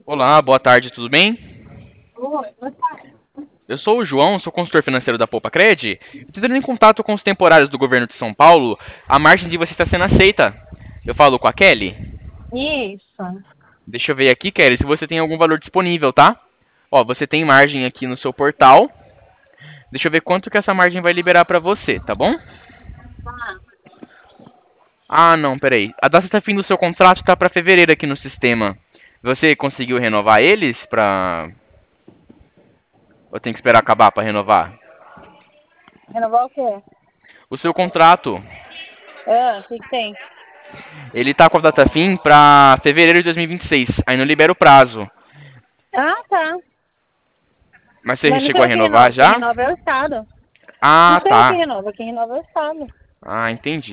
Olá, boa tarde, tudo bem? Oi, boa tarde. Eu sou o João, sou consultor financeiro da Poupa Cred. Estou entrando em contato com os temporários do governo de São Paulo. A margem de você está sendo aceita. Eu falo com a Kelly? Isso. Deixa eu ver aqui, Kelly, se você tem algum valor disponível, tá? Ó, você tem margem aqui no seu portal. Deixa eu ver quanto que essa margem vai liberar pra você, tá bom? Ah, não, peraí. A data fim do seu contrato tá pra fevereiro aqui no sistema. Você conseguiu renovar eles pra... Ou tem que esperar acabar pra renovar? Renovar o quê? O seu contrato, Ah, o que que tem? ele tá com a data fim pra fevereiro de 2026. Aí não libera o prazo. Ah, tá. Mas você Mas não chegou sou a eu que renovar renovo. Quem já? renova é o Estado. Não Ah, sou eu que tá. renovo. Quem renova é o Estado. Ah, entendi.